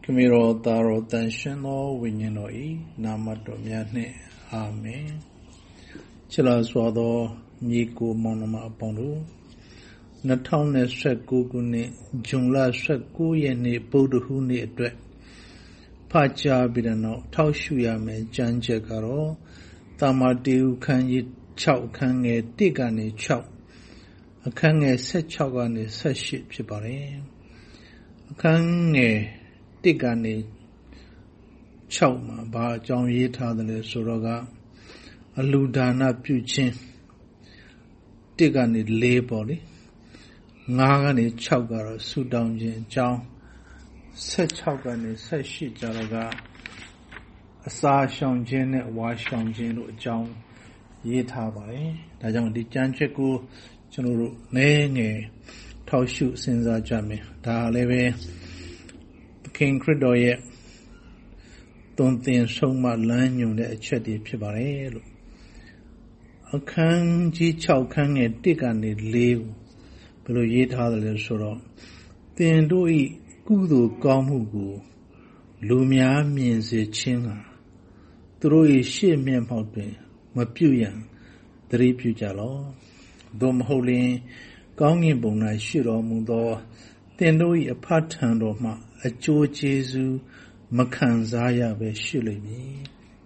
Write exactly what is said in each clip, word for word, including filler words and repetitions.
Kamiro Taro Tanshino Winyanoi Namato Myane Amen. Chila Swado Niku Monoma Pondu Natone Sekuguni Jungla Seku Yeni Buduhuni Dwe Pacha Bidano Tausuyame Janjekaro Tamadiu Kanyi Chow Kange Tigani Chow Kange Set Chowani Seship Chipare Kange Tigani Chowma Ba John Yita the Soroga Aludana Puchin Tigani Labori Nagani Chowgara Sudanjin John Set Chowgani Seshi Jaraga Asa Shangjin Washangjin John Yita Bari Dajang di Jancheku Chunuru Nene Taushu Sinza Jami Da Leve King Credoye Don't think so much land you that chetty pibare. A can G Chow can a dig and it live below yet other sort. Then do it Gudu Gamugu Lumia means a chinga. Through a ship mean poppy, Mapuyan, the repujalo. Dom holding Gongin Bona Shiro Mundo. Then do it a pattern of my a Joe Jesu. Makanzaya be shilimi.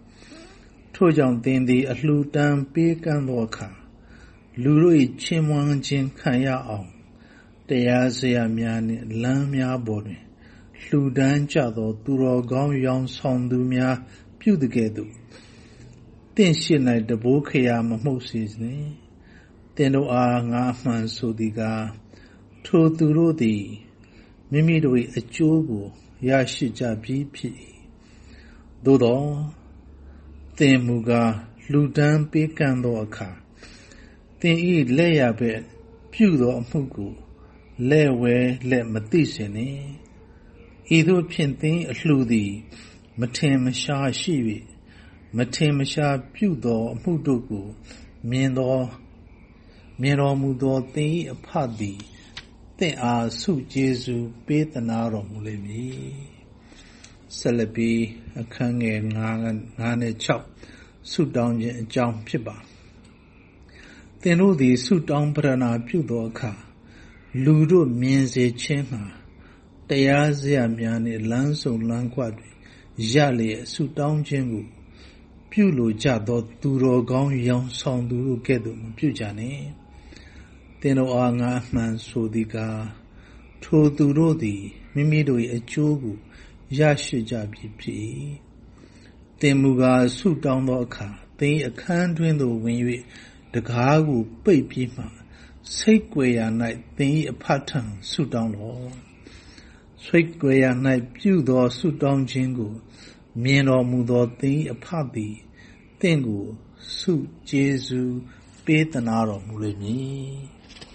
Tojang then the Aludan big and walker. Lurui Chimwang Jin Kaya on. The Azia Miani Lamia body. Ludan Jado Duro Gong Yong Song Dumia Pudegedu. Then she night the Bokayama Moses ne. Then no ah Ngafman Sodiga. To Durodi. Mimidoi a Jobu. Yashija B P Dodo Temuga Ludan Pekando Aka Then eat Leia bed Pudo Mugu Lewe let Matisini Edo Pinting a Ludi Matemasha Shivi Matemasha Pudo Mudugu Mendo Mero Mudo Te a Padi They are Su Jesu Betanaro Mulemi Celebi a Kange Nane Chop Sudan Jam Piba. Then all the Sudan Brana Pudoka Ludo means a chena. They are Ziamiani Lanso Lanquadri Jali Sudan Jengu Pulo Jado Duro Gong Yon Song Duro Gedum Pujani. Teno anga man sodiga to durodi mimidoi a jogu yashijabi pi. Temuga su down the car, they a can't the wing the cargo baby ma. Segway night, they a pattern su down law. Segway night, budo su down jingo. Mieno mudo they a party. Tengu su Jesu betanaro mulemi.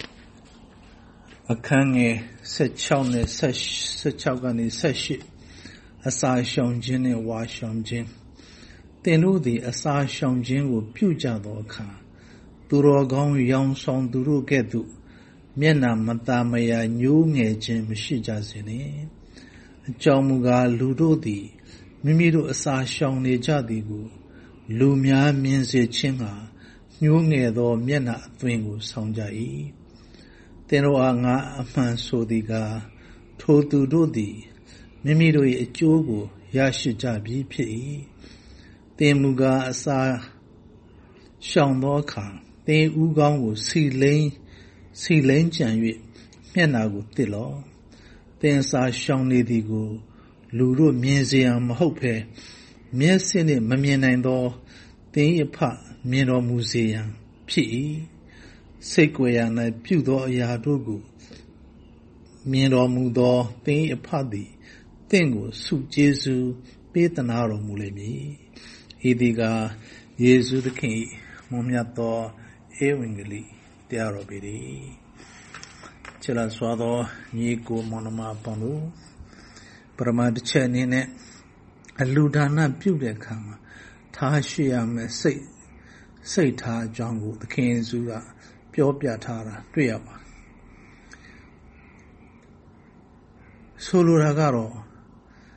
A kange set chowne sesh set chowgani seshi asa shongjin and wa shongjin. Tenu the asa shongjin will puja do ka. Duro gong yong song duru gedu. Miena matamaya new ngejin mishijazini. Jomuga ludo di. Mimiru asa shong ne jadigu. Lumia means a chinga. New ngedo miena twingu songjai. Teno anga aman sodiga todu dodi mimiro e jogo yashijabi pi temuga asa shangdo ka te ugang wu si lane si lane janyu miana gu tilo ten sa shang ne di gu luro mien seya ma hout phe mien sin ne ma mien nain do ten yi pha mien tor mu seya phit Segway night Pudo Yadugu Miro Mudo, they a party. Tengu Su Jesu Betanaro Mulemi. Idiga Yesu the King Momiato Ewingly Diarobidi Chela Swado Niku Monoma Ponu Pramad Chenine Aludana Pudekama Tashiam say say ta Jangu the King Zula. Pure Piatara, Tuyaba. Soluragaro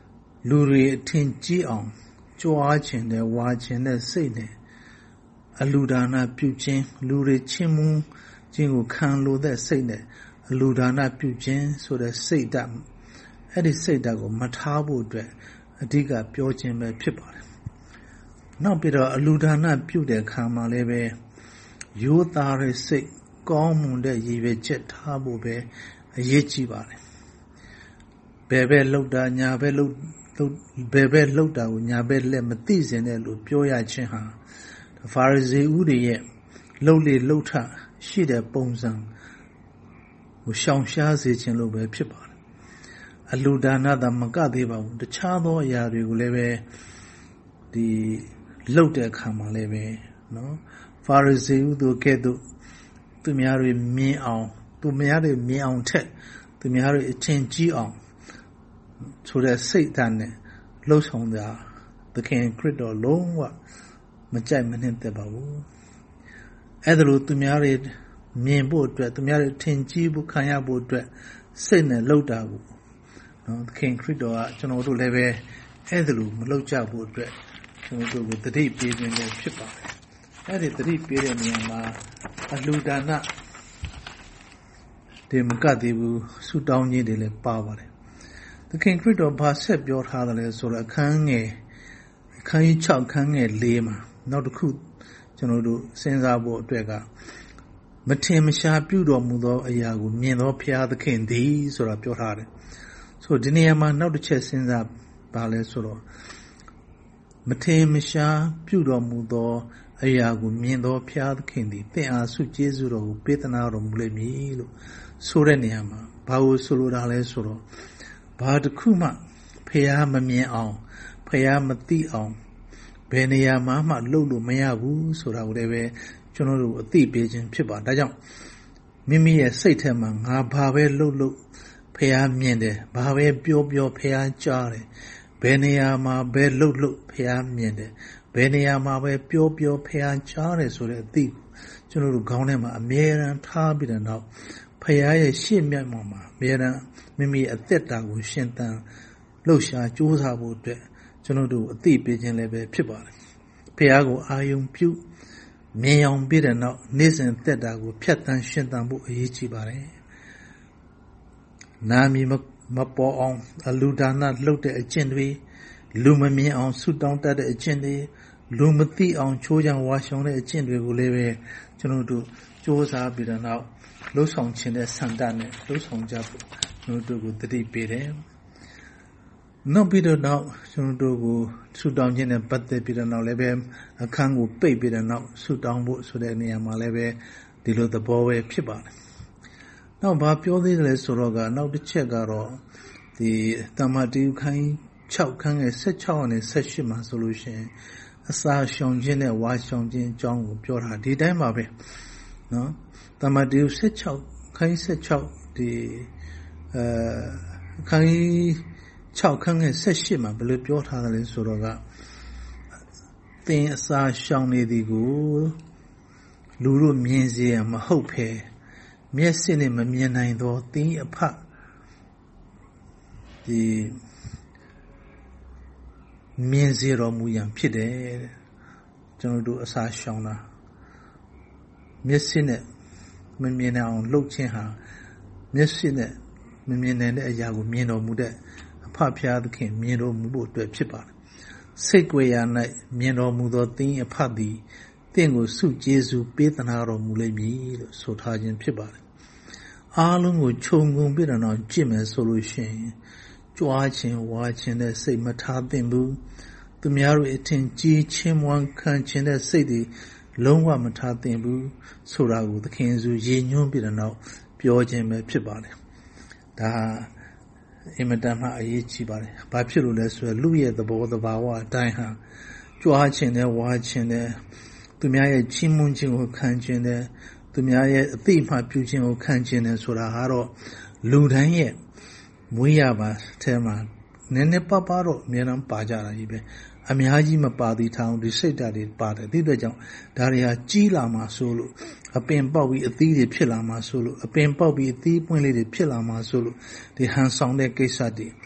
လူတွေအထင်ကြီးအောင်ကြွားခြင်းနဲ့ဝါခြင်းနဲ့စိတ်နဲ့အလူဒါနပြုခြင်းလူတွေချင်းမူးခြင်းကိုခံလိုတဲ့စိတ်နဲ့အလူဒါနပြုခြင်းဆိုတဲ့စိတ်ဓာတ်အဲ့ဒီစိတ်ဓာတ်ကိုမထားဖို့အတွက်အဓိကပြောခြင်းပဲဖြစ်ပါတယ်။နောက်ပြီးတော့အလူဒါနပြုတဲ့အခါမှာလည်းပဲရိုးသားတဲ့စိတ်ကောင်းမွန်တဲ့ရည်ရွယ်ချက်ထားဖို့ပဲအရေးကြီးပါတယ်။ဘယ်ပဲလှုပ်တာညာပဲလှုပ်ဘယ်ပဲလှုပ်တာကိုညာပဲလက်မသိစင်တဲ့လို့ပြောရခြင်းဟာဖာရိဇေဦးတွေရဲ့လှုပ်လေလှုပ်ထရှိတဲ့ပုံစံကိုရှောင်ရှားစေခြင်းလို့ပဲဖြစ်ပါတယ်အလူဒါနသာမကသေးပါဘူးတခြားသောအရာတွေကိုလည်းပဲဒီလှုပ်တဲ့အခါမှာလည်းပဲနော်ဖာရိဇေဦးတို့ကဲ့သို့သူများတွေမြင်အောင်သူများတွေမြင်အောင်ထက်သူများတွေအထင်ကြီးအောင်ဆိုတဲ့စိတ်ဓာတ်နဲ့လှုပ်ဆောင်တာသခင်ခရစ်တော်လုံးဝမကြိုက်မနှင့်သက်ပါဘူးအဲ့ဒါလို့သူများတွေမြင်ဖို့အတွက်သူများတွေထင်ကြီးဖို့ခံရဖို့အတွက်စိတ်နဲ့လှုပ်တာကိုနော်သခင်ခရစ်တော်ကကျွန်တော်တို့လည်းပဲအဲ့ဒါလို့မလှုပ်ကြဖို့အတွက်ကျွန်တော်တို့ကိုတတိပေးခြင်းလည်းဖြစ်ပါတယ်အဲ့ဒီတတိပေးတဲ့နေရာမှာအလူဒါနဒီမကသေးဘူးဆူတောင်းခြင်းတွေလည်းပါပါတယ်သခင်ခရစ်တော်ဘာဆက်ပြောထားတယ်လဲဆိုတော့အခန်းငယ်အခန်းကြီး၆ခန်းငယ်၄မှာနောက်တစ်ခုကျွန်တော်တို့စဉ်းစားဖို့အတွက်ကမထင်မရှားပြုတော်မူသောအရာကိုမြင်သောဘုရားသခင်သည်ဆိုတာပြောထားတယ်ဆိုဒီနေရာမှာနောက်တစ်ချက်စဉ်းစားပါလဲဆိုတော့မထင်မရှားပြုတော်မူသောအရာကိုမြင်သောဘုရားသခင်သည်သင်အားဆုကျေးဇူးတော်ကိုပေးသနာတော်မူလိမ့်မည်လို့ဆိုတဲ့နေရာမှာဘာကိုဆိုလိုတာလဲဆိုတော့ဘာတစ်ခုမှဘုရားမမြင်အောင်ဘုရားမသိအောင်ဘယ်နေရာမှာမှလှုပ်လို့မရဘူးဆိုတာကိုလည်းပဲကျွန်တော်တို့အသိပေးခြင်းဖြစ်ပါဒါကြောင့်မိမိရဲ့စိတ်ထဲမှာငါဘာပဲလှုပ်လို့ဘုရားမြင်တယ်ဘာပဲပြောပြောဘုရားကြားတယ်ဘယ်နေရာမှာပဲလှုပ်လို့ဘုရားမြင်တယ်ဘယ်နေရာမှာပဲပြောပြောဘုရားကြားတယ်ဆိုတဲ့အသိကျွန်တော်တို့ခေါင်းထဲမှာအမြဲတမ်းထားပြီးတဲ့နောက်ဘုရားရဲ့ရှေ့မျက်မှောက်မှာအမြဲတမ်းမိမိအသက်တာကိုရှင်သန်လှုပ်ရှားကြိုးစားဖို့အတွက်ကျွန်တော်တို့အသိပေးခြင်းလည်းပဲဖြစ်ပါတယ်ဘုရားကိုအာယုံပြုမြင်အောင်ပြီးတဲ့နောက်နေ့စဉ်သက်တာကိုဖြတ်တန်းရှင်သန်ဖို့အရေးကြီးပါတယ်နာမည်မပေါ်အောင်အလူဒါနလှုပ်တဲ့အကျင့်တွေလူမမြင်အောင်ဆုတောင်းတတ်တဲ့အကျင့်တွေလူမသိအောင်ချိုးချံဝါရှောင်တဲ့အကျင့်တွေကိုလည်းပဲကျွန်တော်တို့စ조사ပြီးတဲ့နောက်လှုပ်ဆောင်ခြင်းတဲ့ဆန္ဒနဲ့လှုပ်ဆောင်ကြဖို့ကျွန်တော်တို့ကိုတတိပေးတယ်နောက်ပြီးတော့နောက်ကျွန်တော်တို့ကိုဆုတောင်းခြင်းနဲ့ပတ်သက်ပြီးတော့နောက်လည်းပဲအခန်းကိုပိတ်ပြီးတော့နောက်ဆုတောင်းဖို့ဆိုတဲ့နေရာမှာလည်းပဲဒီလိုသဘောပဲဖြစ်ပါတယ်။နောက်ဘာပြောသေးတယ်လဲဆိုတော့ကနောက်တစ်ချက်ကတော့ဒီတမန်တော်ခန်း၆ခန်းငယ်၁၆နဲ့၁၈မှာဆိုလို့ရှိရင်အစာရှောင်ခြင်းနဲ့ဝါရှောင်ခြင်းအကြောင်းကိုပြောတာဒီတိုင်းပါပဲနော်တမန်တော်၁၆ခန်း၁၆ဒီအဲခန်း၆ခန်းငယ်၁၈မှာဘယ်လိုပြောထားတယ်လဲဆိုတော့ကသင်အစာရှောင်နေသည်ကိုလူတို့မြင်စေရမဟုတ်ဖဲမျက်စိနဲ့မမြင်နိုင်သောသင်အဖဒီမြင်စေတော်မူရန်ဖြစ်တယ်ကျွန်တော်တို့အစာရှောင်တာမျက်စိနဲ့မမြင်နိုင်အောင်လှုပ်ခြင်းဟာမျက်စိနဲ့မမြင်နိုင်တဲ့အရာကိုမြင်တော်မူတဲ့အဖဖျားသခင်မြင်တော်မူဖို့အတွက်ဖြစ်ပါတယ်စိတ်ကြွယ်ရာ၌မြင်တော်မူသောသင်အဖသည်သင်ကိုဆုကျေးဇူးပေးသနာတော်မူလိမ့်မည်လို့ဆိုထားခြင်းဖြစ်ပါတယ်အားလုံးကိုခြုံငုံပြီးတော့ကြည့်မယ်ဆိုလို့ရှိရင်ကြွားခြင်းဝါခြင်းတဲ့စိတ်မထားသင့်ဘူးသူများတို့အထင်ကြီးချင်းမွန်းခံခြင်းတဲ့စိတ်တွေလုံးဝမထားသင့်ဘူးဆိုတာကိုသခင်ယေရှုရည်ညွှန်းပြီးတော့ပြောခြင်းပဲဖြစ်ပါတယ်ဒါအင်မတန်မှအရေးကြီးပါတယ်ဘာဖြစ်လို့လဲဆိုတော့လူရဲ့သဘောသဘာဝအတိုင်းဟာကြွားခြင်းနဲ့ဝါခြင်းနဲ့သူများရဲ့ချီးမွမ်းခြင်းကိုခံခြင်းနဲ့သူများရဲ့အသိမှပြုခြင်းကိုခံခြင်းနဲ့ဆိုတာကတော့လူတိုင်းရဲ့မွေးရပါထဲမှာနည်းနည်းပါးပါးတော့အများအားပါကြတာကြီးပဲအများကြီးမပါသေးထောင်ဒီစိတ်ဓာတ်တွေပါတယ်ဒီအတွက်ကြောင့်ဒါတွေဟာကြီးလာမှဆိုလို့အပင်ပေါက်ပြီးအသီးတွေဖြစ်လာမှဆိုလို့အပင်ပေါက်ပြီးအသီးပွင့်လေးတွေဖြစ်လာမှဆိုလို့ဒီဟန်ဆောင်တဲ့ကိစ္စတွေ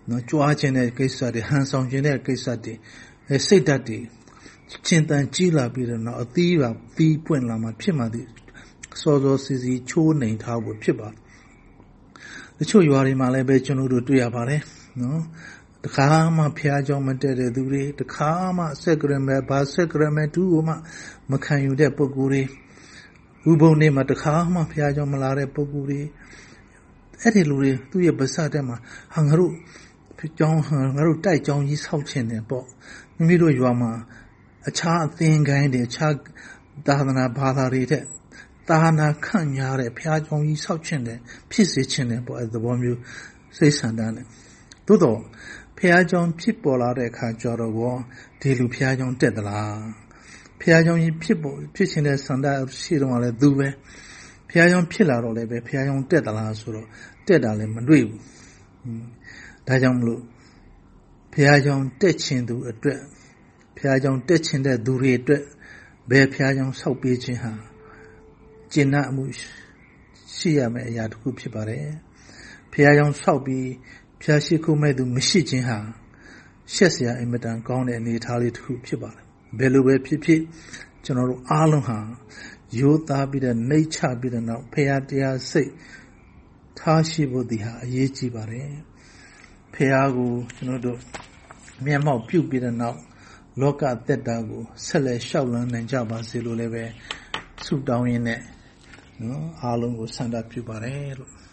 နော်ကြွားခြင်းတဲ့ကိစ္စတွေဟန်ဆောင်ခြင်းတဲ့ကိစ္စတွေအဲစိတ်ဓာတ်တွေကျင့်တန်ကြီးလာပြီးတော့နော်အသီးပါသီးပွင့်လာမှဖြစ်မှသည်စောစောစီစီချိုးနှိမ်ထားဖို့ဖြစ်ပါတချို့ရွာတွေမှာလည်းပဲကျွန်တော်တို့တွေ့ရပါတယ်နော်တခါမှဖျားကြောင်မတက်တဲ့သူတွေတခါမှစက်ကရမဲဘာစက်ကရမဲတူကိုမှမခံယူတဲ့ပုဂ္ဂိုလ်တွေဥပုံနေမှာတခါမှဖျားကြောင်မလာတဲ့ပုဂ္ဂိုလ်တွေအဲ့ဒီလူတွေသူ့ရဲ့ပါးစပ်ထဲမှာဟာငါတို့ကြောင်းငါတို့တိုက်ကြောင်းကြီးဆောက်ခြင်းတယ်ပေါ့မိမိတို့ရွာမှာအခြားအသင်ကိုင်းတွေအခြားသာသနာဘာသာတွေတဲ့သာနာခန့်ညားတဲ့ဖျားကြောင်ကြီးဆောက်ခြင်းတယ်ဖြစ်စေခြင်းတယ်ပေါ့အဲ့သဘောမျိုးစိတ်ဆန္ဒနဲ့သို့တော့ဖျားကြောင်ဖြစ်ပေါ်လာတဲ့အခါကျတော့ဘောဒီလူဖျားကြောင်တက်သလားဖျားကြောင်ကြီးဖြစ်ပေါ်ဖြစ်ခြင်းတဲ့ဆန္ဒရှိတော့လည်းသူပဲဖျားကြောင်ဖြစ်လာတော့လည်းပဲဖျားကြောင်တက်သလားဆိုတော့တက်တာလည်းမတွေ့ဘူးဒါကြောင့်မလို့ဖျားကြောင်တက်ခြင်းသူအတွက်ဖျားကြောင်တက်ခြင်းတဲ့သူတွေအတွက်ဘယ်ဖျားကြောင်ဆောက်ပေးခြင်းဟာကျင့်နာမှုရှိရမယ့်အရာတစ်ခုဖြစ်ပါတယ်ဖျားကြောင်ဆောက်ပြီးဖျားရှိခိုးမဲ့သူမရှိခြင်းဟာရှက်စရာအင်မတန်ကောင်းတဲ့အနေအထားလေးတစ်ခုဖြစ်ပါတယ်ဘယ်လိုပဲဖြစ်ဖြစ်ကျွန်တော်တို့အားလုံးဟာရိုးသားပြီးတဲ့နှိမ့်ချပြီးတဲ့နောက်ဖျားတရားစိတ်ထားရှိဖို့ဒီဟာအရေးကြီးပါတယ်ဖျားကိုကျွန်တော်တို့မျက်မှောက်ပြုပြီးတဲ့နောက်လောကသက်တာကိုဆက်လက်ရှောက်လန်းနိုင်ကြပါစေလို့လည်းပဲဆုတောင်းရင်းနဲ့နော်အားလုံးကိုဆန္ဒပြုပါတယ်လို့